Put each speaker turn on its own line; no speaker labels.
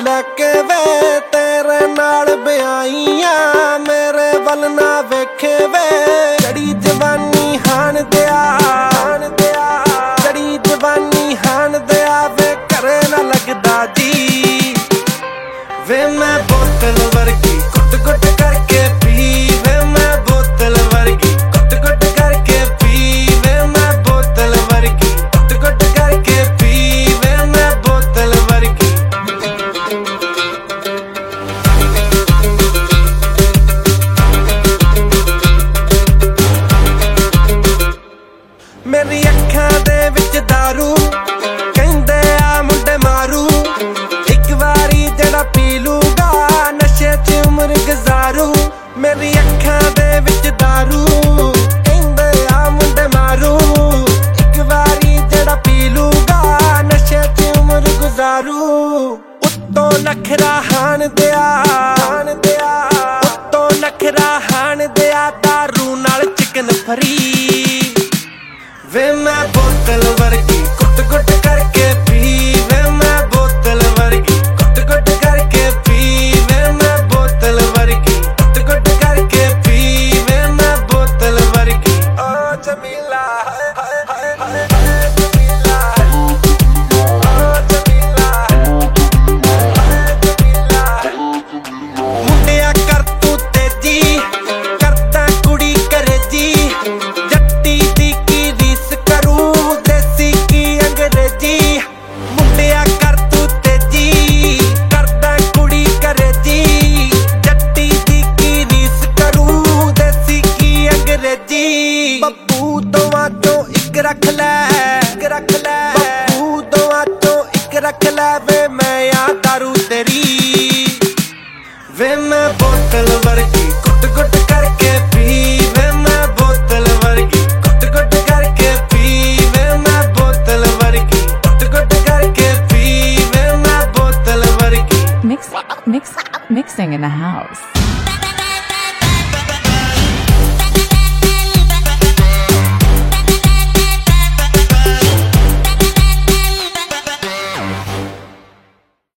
लैके वे तेरे नाल ब्याईया मेरे वल ना वेखे वे। चढ़ी जवानी हान दिया चढ़ी जवानी हान दिया वे करे ना लगदा जी। वे मैं बोतल वर्गी कुट कुट करके पी वे मैं बोतल वर्गी कुट कुट करके पी वे मैं बोतल वर्गी कुट कुट करके पी वे मैं बोतल वर्गी। मेरी अखां दे विच दारू कहंदे आ मुंडे मारू एक वारी जड़ा पी लूगा नशे च उम्र गुजारू। मेरी अखां दे विच दारू कहंदे आ मुंडे मारू एक वारी जड़ा पी लूगा नशे च उम्र गुजारू। उत्तों नखरा हान दिया उत्तों नखरा हान दिया दारू नाल चिकन फरी। वे मैं बोतल